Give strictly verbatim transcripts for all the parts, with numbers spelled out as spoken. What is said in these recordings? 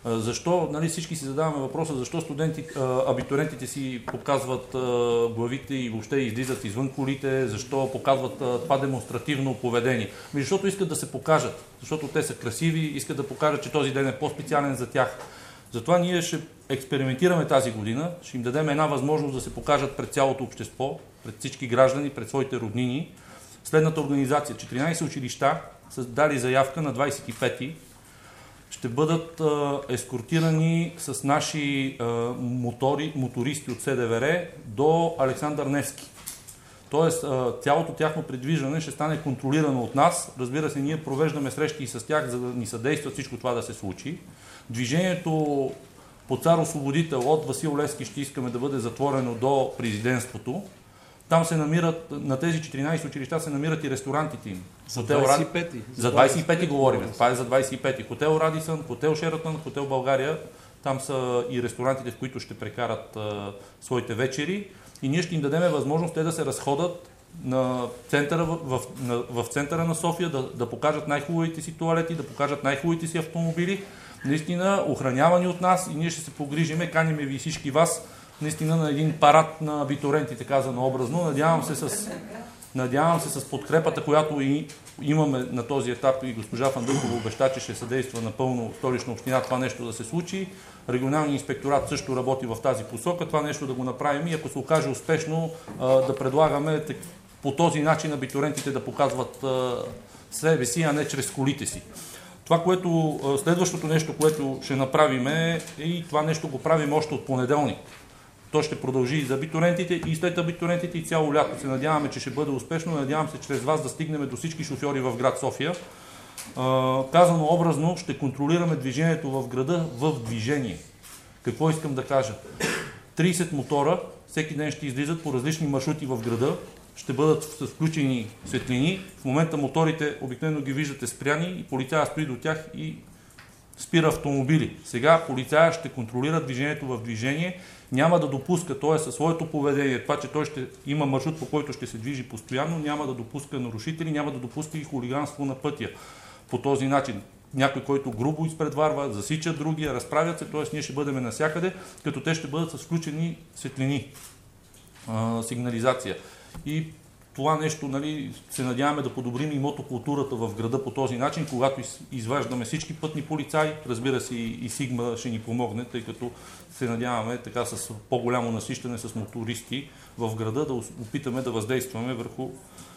Защо, нали, всички си задаваме въпроса, защо студенти, абитуриентите си показват главите и въобще излизат извън колите, защо показват това демонстративно поведение? Защото искат да се покажат, защото те са красиви, искат да покажат, че този ден е по-специален за тях. Затова ние ще експериментираме тази година, ще им дадем една възможност да се покажат пред цялото общество, пред всички граждани, пред своите роднини. Следната организация, четиринайсет училища са дали заявка на двайсет и пети, ще бъдат а, ескортирани с наши а, мотори, мотористи от СДВР до Александър Невски. Тоест, а, цялото тяхно придвижване ще стане контролирано от нас. Разбира се, ние провеждаме срещи и с тях, за да ни съдействат всичко това да се случи. Движението по Цар Освободител от Васил Левски ще искаме да бъде затворено до президентството. Там се намират, на тези четиринайсет училища се намират и ресторантите им. За двайсет и пети. За двайсет и пети говорим. Това е за двайсет и пети. Хотел Радисън, Хотел Шератън, Хотел България. Там са и ресторантите, в които ще прекарат а, своите вечери. И ние ще им дадем възможност те да се разходят на центъра, в, в, на, в центъра на София, да, да покажат най-хубавите си тоалети, да покажат най-хубавите си автомобили. Наистина, охранявани от нас, и ние ще се погрижиме, каниме ви всички вас, наистина на един парад на абитуриентите, казано образно. Надявам се с, надявам се с подкрепата, която и имаме на този етап, и госпожа Фандъкова обеща, че ще съдейства напълно Столична община това нещо да се случи. Регионалният инспекторат също работи в тази посока, това нещо да го направим, и ако се окаже успешно, да предлагаме по този начин абитуриентите да показват себе си, а не чрез колите си. Това, което, следващото нещо, което ще направим, е, и това нещо го правим още от понеделник. То ще продължи и за абитуриентите, и след абитуриентите, и цяло лято. Се надяваме, че ще бъде успешно. Надявам се чрез вас да стигнем до всички шофьори в град София. Казано образно, ще контролираме движението в града в движение. Какво искам да кажа? трийсет мотора всеки ден ще излизат по различни маршрути в града. Ще бъдат с включени светлини. В момента моторите обикновено ги виждате спряни и полицая стои до тях и спира автомобили. Сега полицая ще контролира движението в движение, няма да допуска, т.е. със своето поведение, това, че той ще има маршрут, по който ще се движи постоянно, няма да допуска нарушители, няма да допуска и хулиганство на пътя. По този начин някой, който грубо изпредварва, засича другия, разправят се, т.е. ние ще бъдем навсякъде, като те ще бъдат с включени светлини, а, сигнализация. И това нещо, нали, се надяваме да подобрим и мотокултурата в града по този начин, когато изваждаме всички пътни полицаи, разбира се и Сигма ще ни помогне, тъй като се надяваме така с по-голямо насищане с мотористи в града да опитаме да въздействаме върху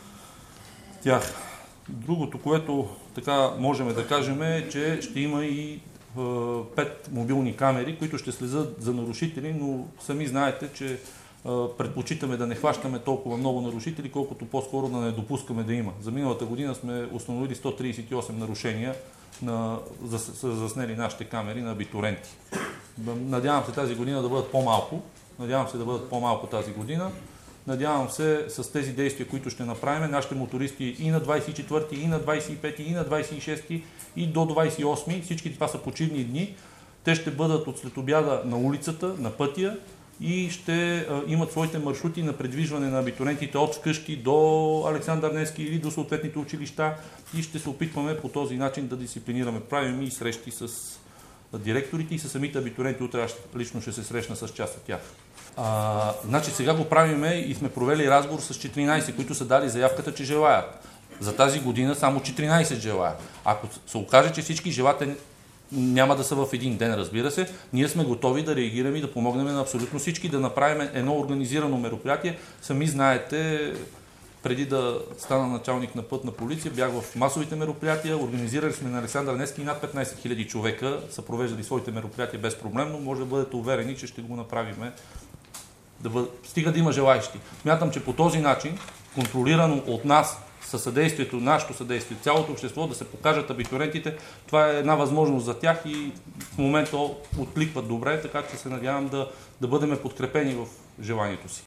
тях. Другото, което така можем да кажем, е, че ще има и е, пет мобилни камери, които ще следят за нарушители, но сами знаете, че предпочитаме да не хващаме толкова много нарушители, колкото по-скоро да не допускаме да има. За миналата година сме установили сто трийсет и осем нарушения на, за, за заснели нашите камери на абитуриенти. Надявам се тази година да бъдат по-малко. Надявам се да бъдат по-малко тази година. Надявам се с тези действия, които ще направим, нашите мотористи и на двайсет и четвърти, и на двайсет и пети, и на двайсет и шести, и до двайсет и осми, всички това са почивни дни, те ще бъдат от след обяда на улицата, на пътя, и ще а, имат своите маршрути на предвижване на абитуриентите от вкъщи до Александър Невски или до съответните училища, и ще се опитваме по този начин да дисциплинираме. Правим и срещи с директорите и с самите абитуриенти. Утре аз лично ще се срещна с част от тях. А, значи сега го правиме и сме провели разговор с четиринайсет, които са дали заявката, че желаят. За тази година само четиринайсет желаят. Ако се окаже, че всички желате, няма да са в един ден, разбира се. Ние сме готови да реагираме и да помогнем на абсолютно всички, да направим едно организирано мероприятие. Сами знаете, преди да стана началник на пътна полиция, бях в масовите мероприятия, организирали сме на Александър Невски и над петнайсет хиляди човека са провеждали своите мероприятия безпроблемно. Може да бъдете уверени, че ще го направим. Да бъд... Стига да има желаещи. Смятам, че по този начин, контролирано от нас, със съдействието, нашето съдействие, цялото общество, да се покажат абитуриентите, това е една възможност за тях и в момента откликват добре, така че се надявам да, да бъдем подкрепени в желанието си.